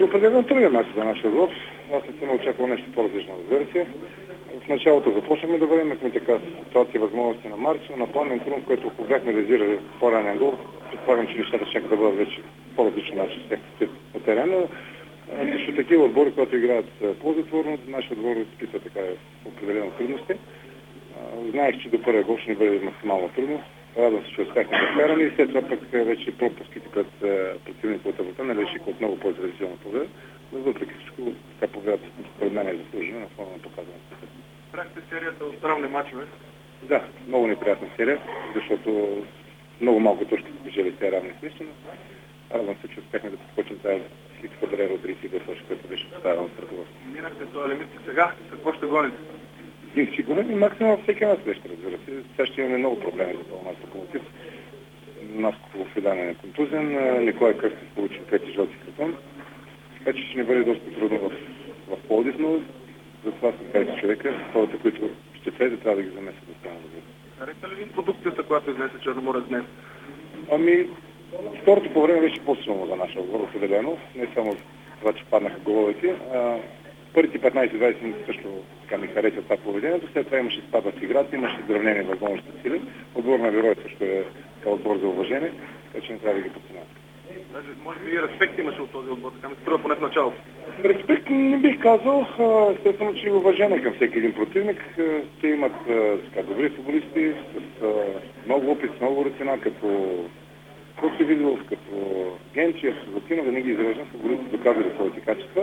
определено труден мач за нашия отбор. Аз не съм очаквал нещо по-различно, разбира се. В началото започнахме да бъдем, имахме така ситуация, възможности на Марчо, на Пламен Крум, което ако бяхме реализирали по-ранен гол, предполагам, че нещата ще да бъдат вече по-различни начин на терена. Също такива отбори, които играят по-затворно, нашия отбор изпитва така определено трудности. Знаех, че до първия гол ще ни бъде максимално трудно. Радвам се, че успяхме да вкараме и след това пък вече пропуските пред противника от Авата не решиха от много по-изразителна победа. Но въпреки всичко, така победата според мен е заслужена на фона на показването. Правихте серията от равни мачове? Да, много неприятна серия, защото много малко точки са бежали тези равни срещи, но радвам се, че успяхме да подскочим тази хитка бариера от 32 точки, която беше поставена от ръководството. Минахте този лимит сега, какво ще гоните? И сигурно и максимум всеки една среща, разбира се. Сега ще имаме много проблеми за това наш локомотив. Наско Фидан е контузен, Николай Кръстев получи 5 жълти картон. Така че ще ни бъде доста трудно в Пловдив, но за това са 20 човека. Хората, които ще влезе, трябва да ги замесят да станат добре. Хареса ли ви продукцията, която изнесе Черноморец днес? Ами, второто по време беше по-силно за нашия отбор, определено. Не само това, че паднаха головете. Първите 15-20 минути също така ми хареса това поведението. След това имаше спада в играта, имаше изравнение в болничните сили. Отбор на героя също е отбор за уважение, така че не трябва да ги подценяват. Даже, може би и респект имаше от този отбор, така ми се струва поне в началото. Респект не бих казал, естествено, че и уважение към всеки един противник. Те имат така, добри футболисти с много опит, с много рутина, като Коси Виделов, като Генчев, Златинов, да не ги изражам, футболисти доказали своите качества.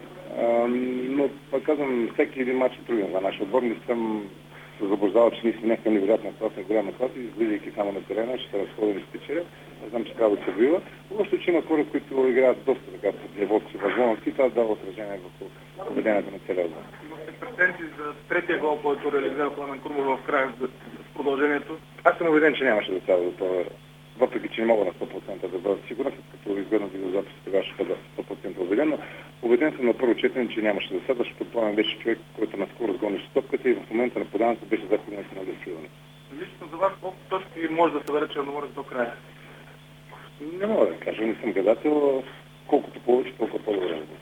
Но, пак казвам, всеки един матч е труден за нашия отбор. Не съм се заблуждавал, че ние сме някаква невероятна класа, на голяма класа, излизайки само на терена, ще се разходим и спечелят. Не знам, че трябва да се бива. Лошо, че има хора, които играят доста така под нивото си възможности и това дава отражение върху поведението на целия отбор. Имахте претенции за третия гол, който реализира Пламен Крумов в края за продължението. Аз съм убеден, че нямаше да става до това. Въпреки, че не мога на 100% да бъда сигурен, след като изгледам видеозапис, тогава ще бъда 100% убеден, но убеден съм на първо четене, че нямаше да седа, защото Пламен беше човек, който наскоро сгонеше стопката и в момента на подаването беше заходнето на дефилане. Лично за вас колко точки може да събере Черноморец до края? Не мога да кажа, не съм гадател. Колкото повече, толкова по-добре.